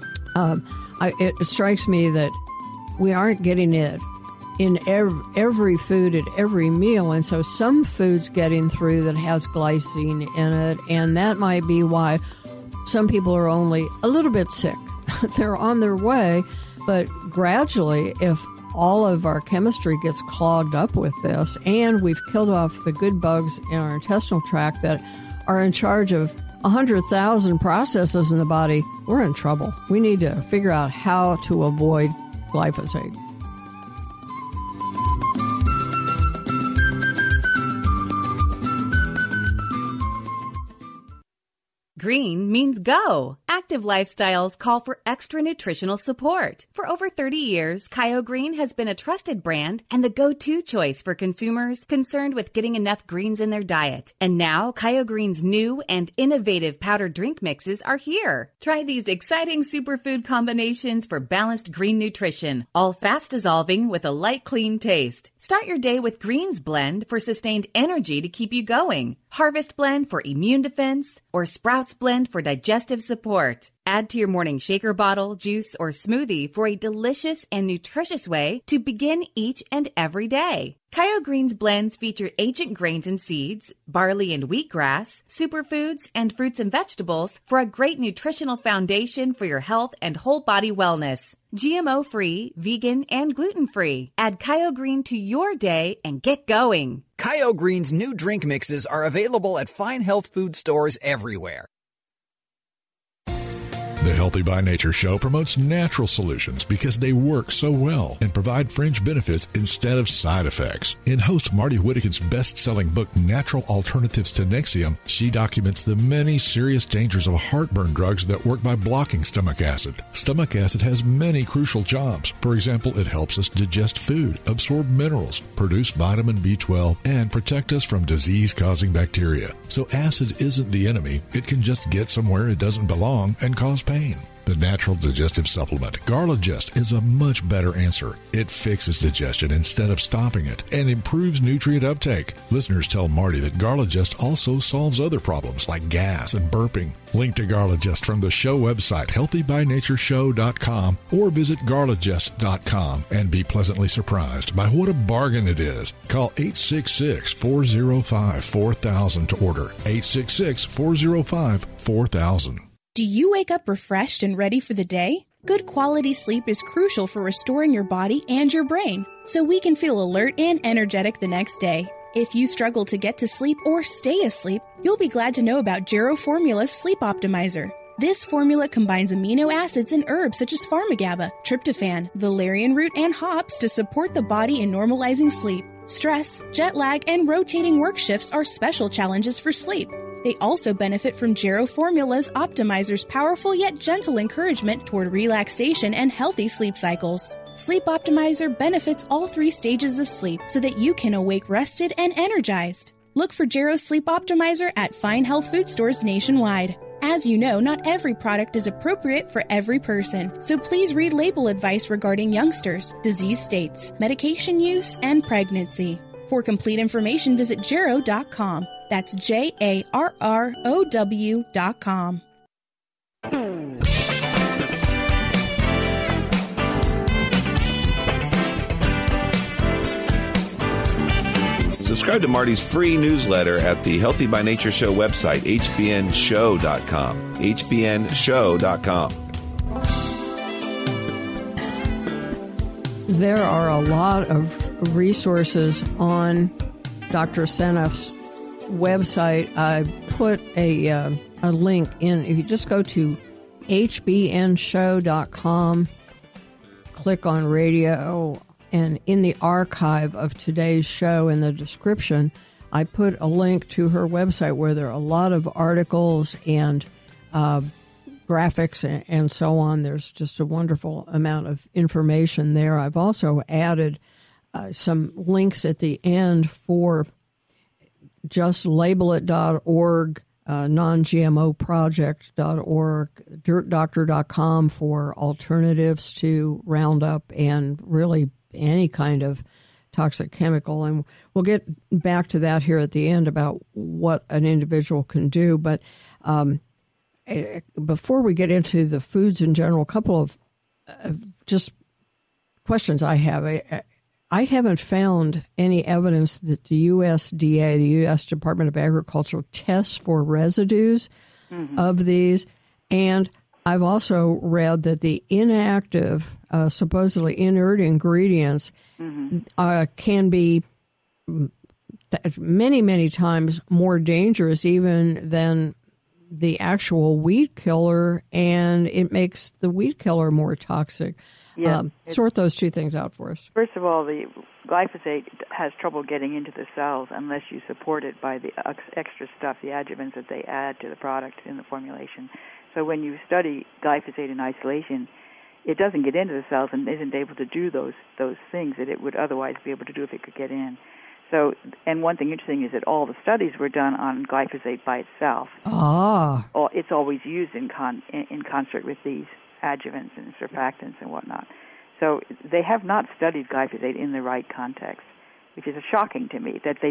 it strikes me that we aren't getting it in every food at every meal. And so some food's getting through that has glycine in it. And that might be why some people are only a little bit sick. They're on their way. But gradually, if all of our chemistry gets clogged up with this, and we've killed off the good bugs in our intestinal tract that are in charge of 100,000 processes in the body, we're in trouble. We need to figure out how to avoid glyphosate. Green means go. Active lifestyles call for extra nutritional support. For over 30 years, Kyo Green has been a trusted brand and the go-to choice for consumers concerned with getting enough greens in their diet. And now, Kyo Green's new and innovative powdered drink mixes are here. Try these exciting superfood combinations for balanced green nutrition, all fast-dissolving with a light, clean taste. Start your day with Greens Blend for sustained energy to keep you going, Harvest Blend for immune defense, or Sprouts Blend for digestive support. Add to your morning shaker bottle, juice, or smoothie for a delicious and nutritious way to begin each and every day. Kyo Green's blends feature ancient grains and seeds, barley and wheatgrass, superfoods, and fruits and vegetables for a great nutritional foundation for your health and whole body wellness. GMO-free, vegan, and gluten-free. Add Kyo Green to your day and get going. Kyo Green's new drink mixes are available at fine health food stores everywhere. The Healthy by Nature show promotes natural solutions because they work so well and provide fringe benefits instead of side effects. In host Marty Whittakin's best-selling book, Natural Alternatives to Nexium, she documents the many serious dangers of heartburn drugs that work by blocking stomach acid. Stomach acid has many crucial jobs. For example, it helps us digest food, absorb minerals, produce vitamin B12, and protect us from disease-causing bacteria. So acid isn't the enemy. It can just get somewhere it doesn't belong and cause pain. The natural digestive supplement, Garligest, is a much better answer. It fixes digestion instead of stopping it and improves nutrient uptake. Listeners tell Marty that Garligest also solves other problems like gas and burping. Link to Garligest from the show website, healthybynatureshow.com, or visit garligest.com and be pleasantly surprised by what a bargain it is. Call 866-405-4000 to order. 866-405-4000. Do you wake up refreshed and ready for the day? Good quality sleep is crucial for restoring your body and your brain, so we can feel alert and energetic the next day. If you struggle to get to sleep or stay asleep, you'll be glad to know about Gero Formula's Sleep Optimizer. This formula combines amino acids and herbs such as pharmagaba, tryptophan, valerian root, and hops to support the body in normalizing sleep. Stress, jet lag, and rotating work shifts are special challenges for sleep. They also benefit from Jarrow Formula's Optimizer's powerful yet gentle encouragement toward relaxation and healthy sleep cycles. Sleep Optimizer benefits all 3 stages of sleep so that you can awake rested and energized. Look for Jarrow Sleep Optimizer at fine health food stores nationwide. As you know, not every product is appropriate for every person, so please read label advice regarding youngsters, disease states, medication use, and pregnancy. For complete information, visit Jarrow.com. That's JARROW.com. Subscribe to Marty's free newsletter at the Healthy by Nature Show website, hbnshow.com. hbnshow.com. There are a lot of resources on Dr. Seneff's website. I put a link in. If you just go to hbnshow.com, click on radio, and in the archive of today's show, in the description, I put a link to her website where there are a lot of articles and graphics and so on. There's just a wonderful amount of information there. I've also added some links at the end for justlabellit.org, non-GMOproject.org, dirtdoctor.com for alternatives to Roundup and really any kind of toxic chemical. And we'll get back to that here at the end about what an individual can do. But before we get into the foods in general, a couple of just questions I have. I haven't found any evidence that the USDA, the U.S. Department of Agriculture, tests for residues of these. And I've also read that the inactive, supposedly inert ingredients can be many, many times more dangerous even than the actual weed killer, and it makes the weed killer more toxic. Yeah, sort those two things out for us. First of all, the glyphosate has trouble getting into the cells unless you support it by the extra stuff, the adjuvants that they add to the product in the formulation. So when you study glyphosate in isolation, it doesn't get into the cells and isn't able to do those things that it would otherwise be able to do if it could get in. So, and one thing interesting is that all the studies were done on glyphosate by itself. Ah. It's always used in concert with these adjuvants and surfactants and whatnot. So they have not studied glyphosate in the right context, which is shocking to me that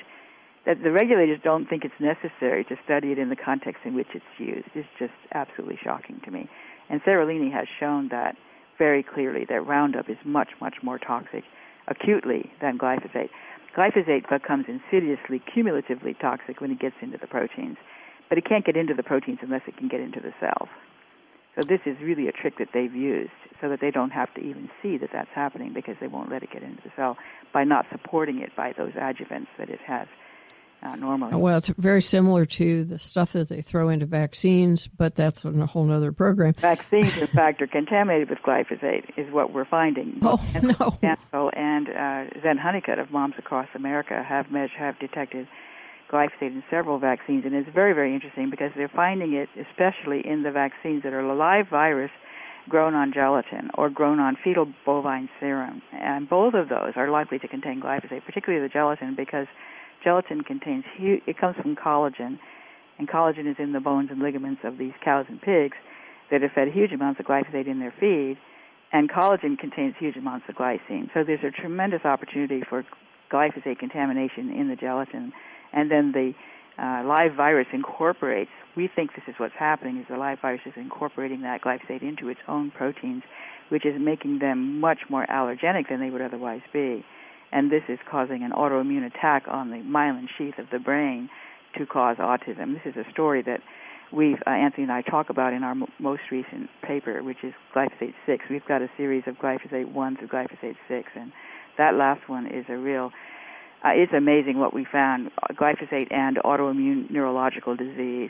that the regulators don't think it's necessary to study it in the context in which it's used. It's just absolutely shocking to me. And Seralini has shown that very clearly, that Roundup is much, much more toxic acutely than glyphosate. Glyphosate becomes insidiously, cumulatively toxic when it gets into the proteins, but it can't get into the proteins unless it can get into the cells. So this is really a trick that they've used so that they don't have to even see that that's happening because they won't let it get into the cell by not supporting it by those adjuvants that it has normally. Well, it's very similar to the stuff that they throw into vaccines, but that's on a whole other program. Vaccines, in fact, are contaminated with glyphosate, is what we're finding. Oh, no. And Zen Honeycutt of Moms Across America have detected glyphosate in several vaccines, and it's very, very interesting because they're finding it especially in the vaccines that are a live virus grown on gelatin or grown on fetal bovine serum. And both of those are likely to contain glyphosate, particularly the gelatin, because gelatin contains it comes from collagen, and collagen is in the bones and ligaments of these cows and pigs that have fed huge amounts of glyphosate in their feed, and collagen contains huge amounts of glycine. So there's a tremendous opportunity for glyphosate contamination in the gelatin. And then the live virus incorporates, we think this is what's happening, is the live virus is incorporating that glyphosate into its own proteins, which is making them much more allergenic than they would otherwise be. And this is causing an autoimmune attack on the myelin sheath of the brain to cause autism. This is a story that Anthony and I talk about in our most recent paper, which is glyphosate 6. We've got a series of glyphosate 1 through glyphosate 6, and that last one is a real... it's amazing what we found. Glyphosate and autoimmune neurological disease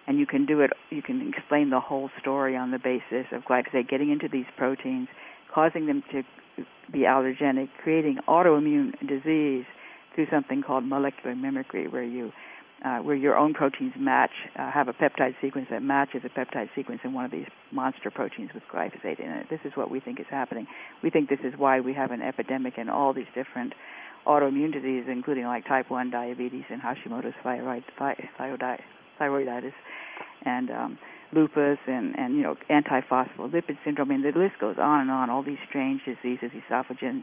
And you can do it. You can explain the whole story on the basis of glyphosate getting into these proteins, causing them to be allergenic, creating autoimmune disease through something called molecular mimicry, where your own proteins match, have a peptide sequence that matches a peptide sequence in one of these monster proteins with glyphosate in it. This is what we think is happening. We think this is why we have an epidemic in all these different autoimmune diseases, including like type 1 diabetes and Hashimoto's thyroiditis, and lupus, and antiphospholipid syndrome. I mean, the list goes on and on. All these strange diseases, esophageal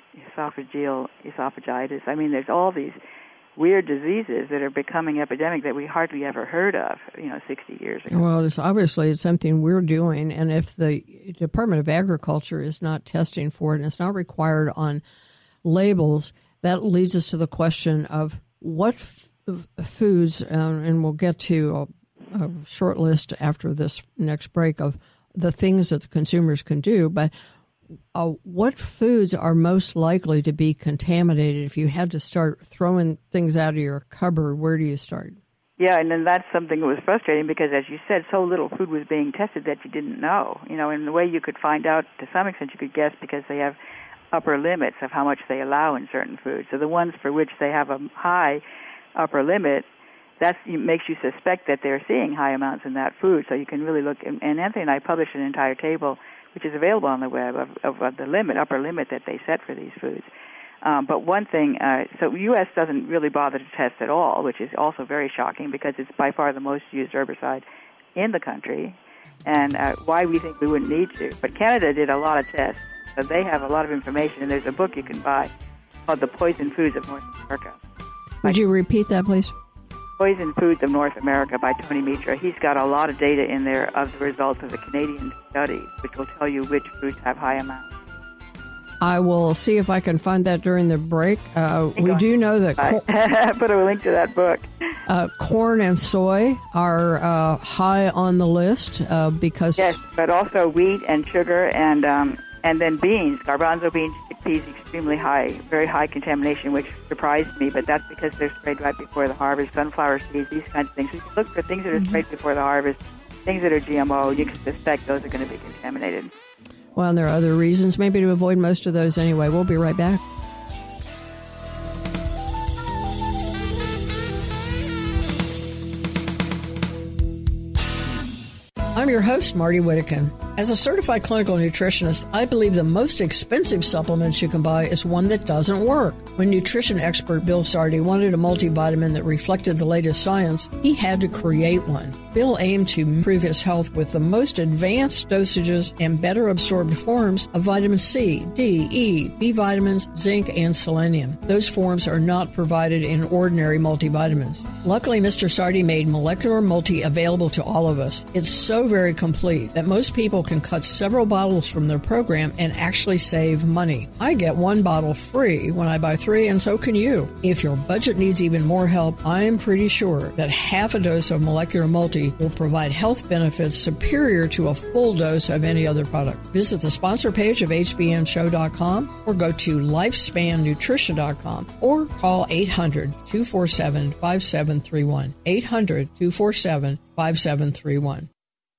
esophagitis. I mean, there's all these weird diseases that are becoming epidemic that we hardly ever heard of, 60 years ago. Well, it's something we're doing, and if the Department of Agriculture is not testing for it and it's not required on labels, that leads us to the question of what foods, and we'll get to a short list after this next break of the things that the consumers can do, but what foods are most likely to be contaminated? If you had to start throwing things out of your cupboard, where do you start? Yeah, and then that's something that was frustrating because, as you said, so little food was being tested that you didn't know. In the way you could find out, to some extent you could guess because they have upper limits of how much they allow in certain foods. So the ones for which they have a high upper limit, that makes you suspect that they're seeing high amounts in that food. So you can really look, and Anthony and I published an entire table which is available on the web of the upper limit that they set for these foods. But one thing, so the U.S. doesn't really bother to test at all, which is also very shocking because it's by far the most used herbicide in the country, and why we think we wouldn't need to. But Canada did a lot of tests, so they have a lot of information, and there's a book you can buy called The Poison Foods of North America. Would you repeat that, please? Poison Foods of North America by Tony Mitra. He's got a lot of data in there of the results of the Canadian study, which will tell you which foods have high amounts. I will see if I can find that during the break. We do know that put a link to that book. Corn and soy are high on the list because yes, but also wheat and sugar and then beans, garbanzo beans, chickpeas, extremely high, very high contamination, which surprised me. But that's because they're sprayed right before the harvest. Sunflower seeds, these kinds of things. So you can look for things that are sprayed before the harvest, things that are GMO. You can suspect those are going to be contaminated. Well, and there are other reasons maybe to avoid most of those anyway. We'll be right back. I'm your host, Marty Whittakin. As a certified clinical nutritionist, I believe the most expensive supplements you can buy is one that doesn't work. When nutrition expert Bill Sardi wanted a multivitamin that reflected the latest science, he had to create one. Bill aimed to improve his health with the most advanced dosages and better absorbed forms of vitamin C, D, E, B vitamins, zinc, and selenium. Those forms are not provided in ordinary multivitamins. Luckily, Mr. Sardi made Molecular Multi available to all of us. It's so very complete that most people can cut several bottles from their program and actually save money. I get one bottle free when I buy 3, and so can you. If your budget needs even more help, I'm pretty sure that half a dose of Molecular Multi will provide health benefits superior to a full dose of any other product. Visit the sponsor page of hbnshow.com or go to lifespannutrition.com or call 800-247-5731. 800-247-5731.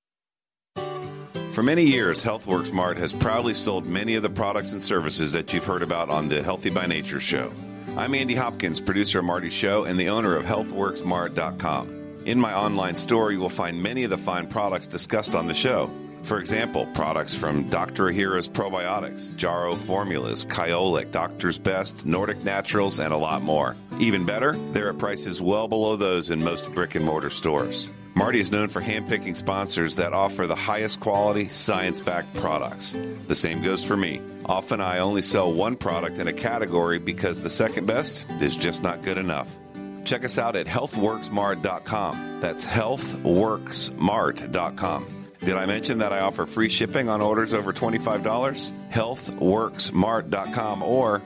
For many years, HealthWorks Mart has proudly sold many of the products and services that you've heard about on the Healthy by Nature show. I'm Andy Hopkins, producer of Marty's Show and the owner of HealthWorksMart.com. In my online store, you will find many of the fine products discussed on the show. For example, products from Dr. Ahira's Probiotics, Jarrow Formulas, Kyolic, Doctor's Best, Nordic Naturals, and a lot more. Even better, they're at prices well below those in most brick-and-mortar stores. Marty is known for handpicking sponsors that offer the highest quality, science-backed products. The same goes for me. Often I only sell one product in a category because the second best is just not good enough. Check us out at healthworksmart.com. That's healthworksmart.com. Did I mention that I offer free shipping on orders over $25? healthworksmart.com or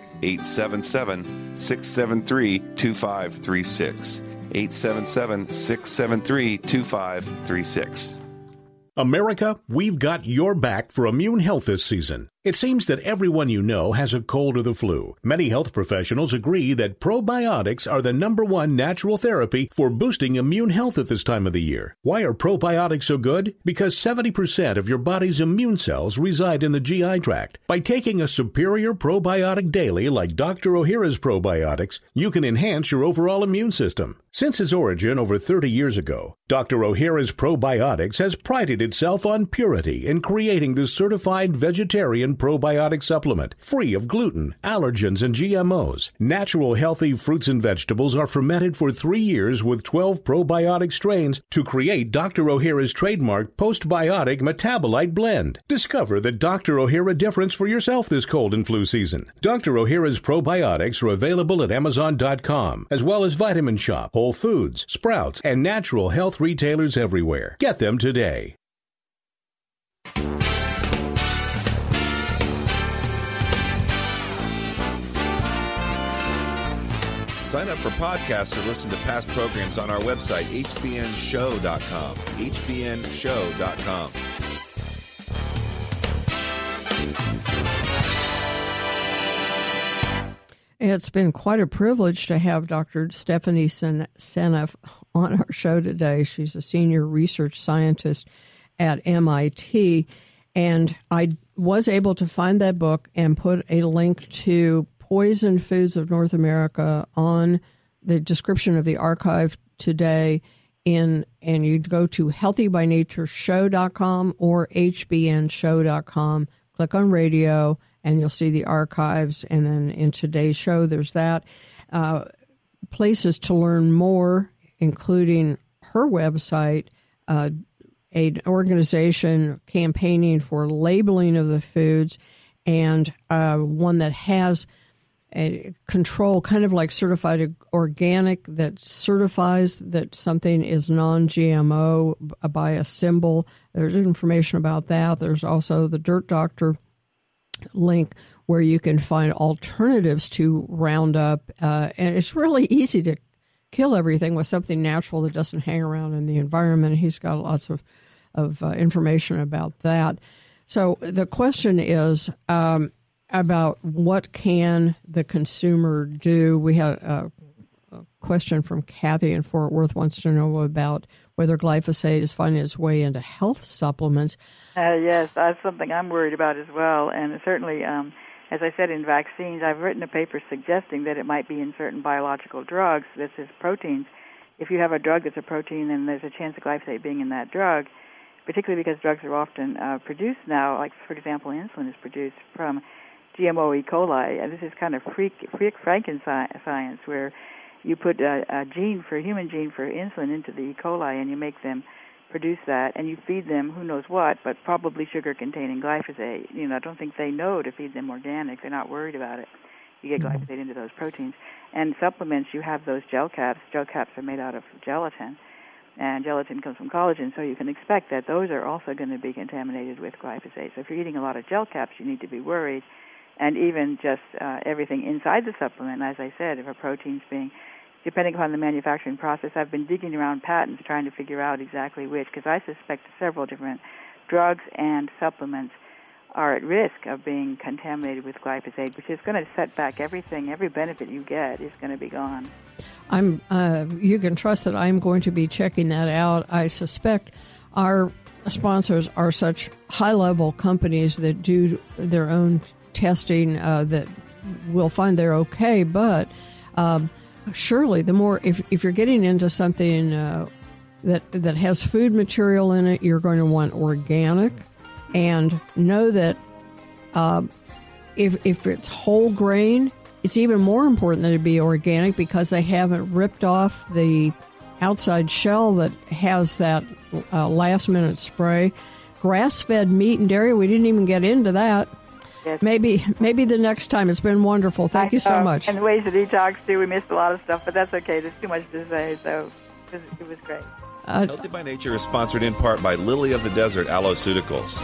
877-673-2536. 877-673-2536. America, we've got your back for immune health this season. It seems that everyone you know has a cold or the flu. Many health professionals agree that probiotics are the number one natural therapy for boosting immune health at this time of the year. Why are probiotics so good? Because 70% of your body's immune cells reside in the GI tract. By taking a superior probiotic daily like Dr. Ohhira's probiotics, you can enhance your overall immune system. Since its origin over 30 years ago, Dr. Ohhira's probiotics has prided itself on purity in creating the certified vegetarian probiotic supplement, free of gluten, allergens, and GMOs. Natural healthy fruits and vegetables are fermented for 3 years with 12 probiotic strains to create Dr. Ohhira's trademark postbiotic metabolite blend. Discover the Dr. Ohhira difference for yourself this cold and flu season. Dr. Ohhira's probiotics are available at Amazon.com, as well as Vitamin Shop, Whole Foods, Sprouts, and natural health retailers everywhere. Get them today. Sign up for podcasts or listen to past programs on our website, hbnshow.com. hbnshow.com. It's been quite a privilege to have Dr. Stephanie Seneff on our show today. She's a senior research scientist at MIT, and I was able to find that book and put a link to Poison Foods of North America on the description of the archive today, and you'd go to healthybynatureshow.com or hbnshow.com, click on radio, and you'll see the archives. And then in today's show, there's that. Places to learn more, including her website, an organization campaigning for labeling of the foods, and one that has a control, kind of like certified organic, that certifies that something is non-GMO by a symbol. There's information about that. There's also the Dirt Doctor link where you can find alternatives to Roundup. And it's really easy to kill everything with something natural that doesn't hang around in the environment. He's got lots of information about that. So the question is about what can the consumer do. We had a question from Kathy in Fort Worth, wants to know about whether glyphosate is finding its way into health supplements. Yes, that's something I'm worried about as well. And certainly, as I said, in vaccines, I've written a paper suggesting that it might be in certain biological drugs. This is proteins. If you have a drug that's a protein, then there's a chance of glyphosate being in that drug, particularly because drugs are often produced now, like, for example, insulin is produced from GMO E. coli. And this is kind of freak Frankenstein, where you put a human gene for insulin into the E. coli, and you make them produce that, and you feed them who knows what, but probably sugar-containing glyphosate. I don't think they know to feed them organic. They're not worried about it. You get glyphosate into those proteins. And supplements, you have those gel caps. Gel caps are made out of gelatin, and gelatin comes from collagen, so you can expect that those are also going to be contaminated with glyphosate. So if you're eating a lot of gel caps, you need to be worried. And even just everything inside the supplement, as I said, if a protein's being, depending upon the manufacturing process, I've been digging around patents trying to figure out exactly which, because I suspect several different drugs and supplements are at risk of being contaminated with glyphosate, which is going to set back everything. Every benefit you get is going to be gone. You can trust that I'm going to be checking that out. I suspect our sponsors are such high-level companies that do their own testing that we'll find they're okay, but surely the more, if you're getting into something that has food material in it, you're going to want organic, and know that if it's whole grain, it's even more important that it be organic, because they haven't ripped off the outside shell that has that last-minute spray. Grass-fed meat and dairy, we didn't even get into that. Yes. Maybe the next time. It's been wonderful. Thank you so much. And ways to detox, too. We missed a lot of stuff, but that's okay. There's too much to say, so it was great. Healthy by Nature is sponsored in part by Lily of the Desert Alloceuticals.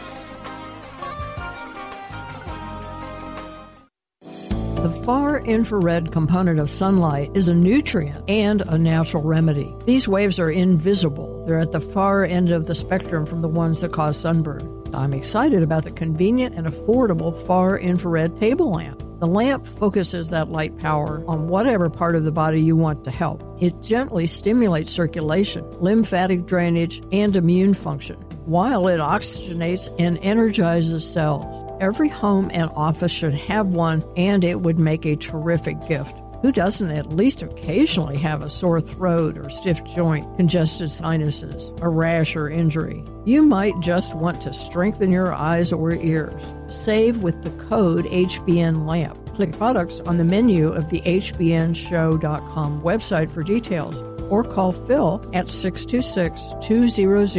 The far infrared component of sunlight is a nutrient and a natural remedy. These waves are invisible. They're at the far end of the spectrum from the ones that cause sunburn. I'm excited about the convenient and affordable far infrared table lamp. The lamp focuses that light power on whatever part of the body you want to help. It gently stimulates circulation, lymphatic drainage, and immune function, while it oxygenates and energizes cells. Every home and office should have one, and it would make a terrific gift. Who doesn't at least occasionally have a sore throat or stiff joint, congested sinuses, a rash or injury? You might just want to strengthen your eyes or ears. Save with the code HBNLAMP. Click products on the menu of the HBNShow.com website for details, or call Phil at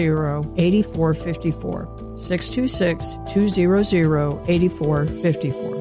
626-200-8454. 626-200-8454.